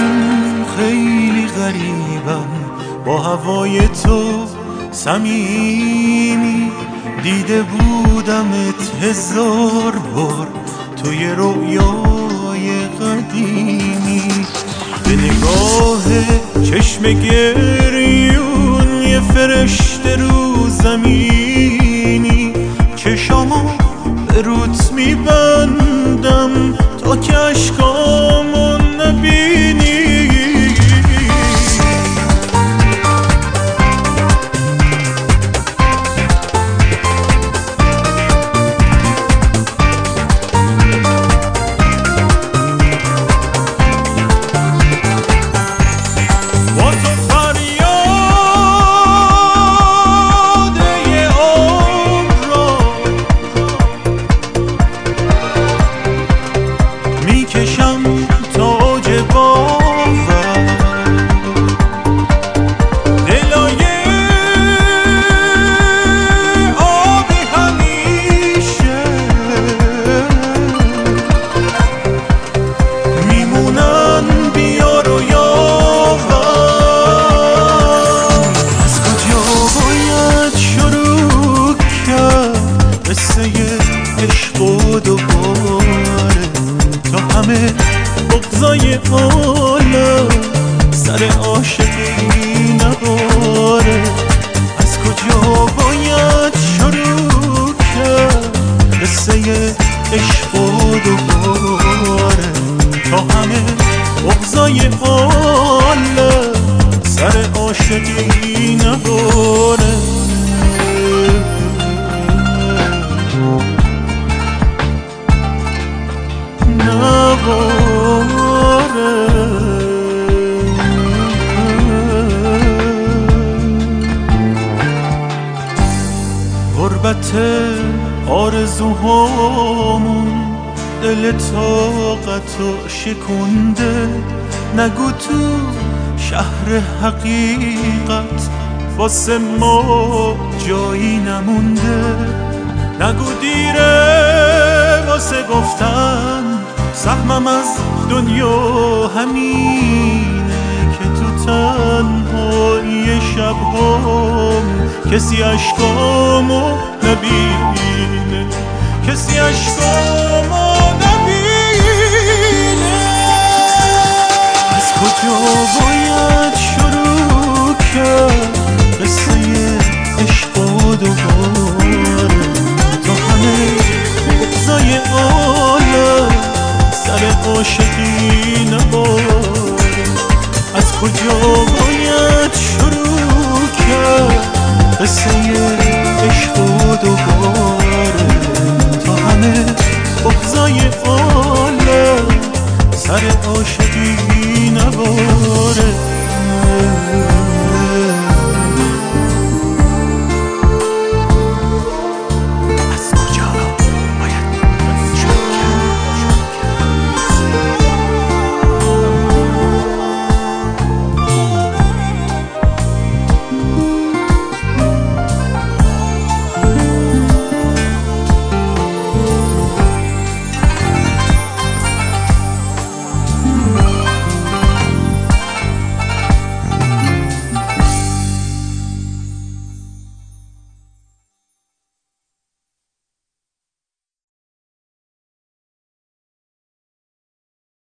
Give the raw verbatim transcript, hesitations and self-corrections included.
خیلی غریبم، با هوای تو صمیمی. دیده بودمت هزار بار توی رویای قدیمی. به نگاه چشم گریون یه فرشته رو زمینی. چشامو به روت میبندم تا که اشکامو نبینی. میکشم تاج باور دلای آبی همیشه میمونن بیار و یاور. از کجا باید شروع کرد قصه عشق و دوباره تا همه بغضای عالم سر عاشقی نباره. از کجا باید شروع کرد قصه عشق و دوباره تا همه بغضای عالم سر عاشقی نباره. غربت آرزوهامون دل طاقتو شکونده. نگو تو شهر حقیقت واسه ما جایی نمونده. نگو دیره واسه گفتن سهمم از دنیا همینه که تو تنهایی شبهام کسی اشکامو نبینه. کسی اشکامو نبینه. از کجا باید شروع کرد قصه عشق و دوباره تا همه بغضای عالم سر عاشقی نباره. از کجا باید شروع کرد قصه عشق و دوباره تا همه بغضای عالم سر عاشقی